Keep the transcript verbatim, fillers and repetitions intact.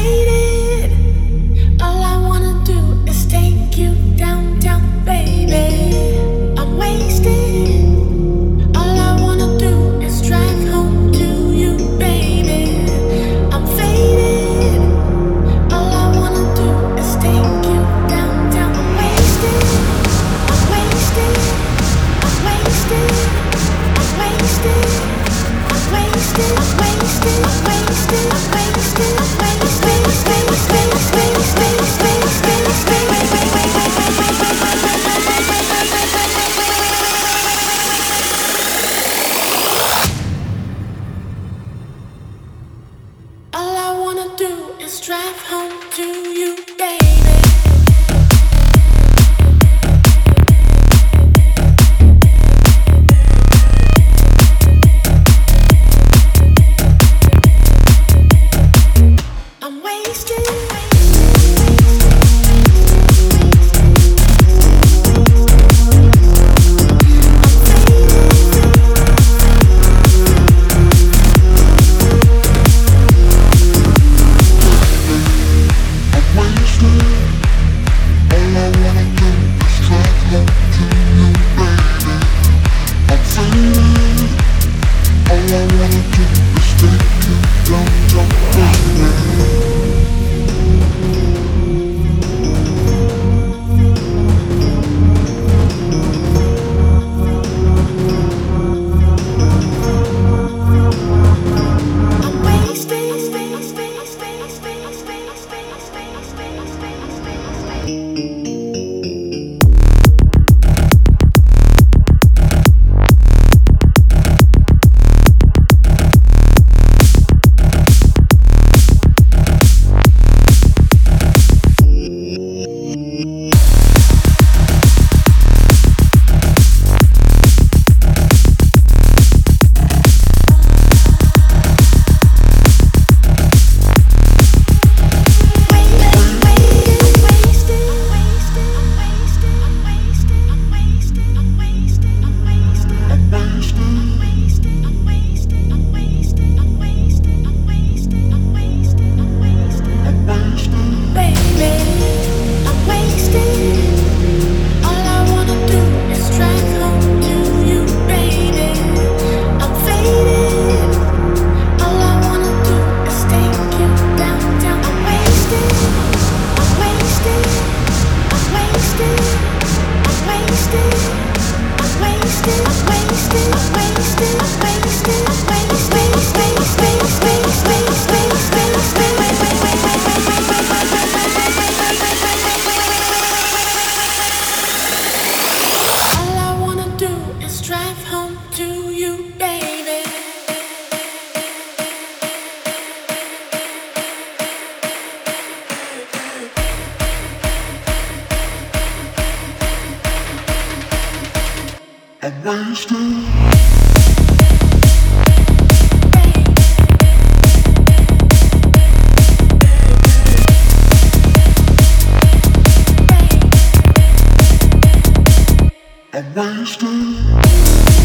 faded. All I wanna do is take you downtown, baby. I'm wasted. All I wanna do is drive home to you, baby. I'm faded. All I wanna do is take you downtown. I'm wasted. I'm wasted. I'm wasted. I'm wasted. I'm wasted. I'm wasted. I'm wasted. I'm wasted. I'm all I wanna do is drive home to you, baby. I'm wasted. I'm wasted. I'm wasted.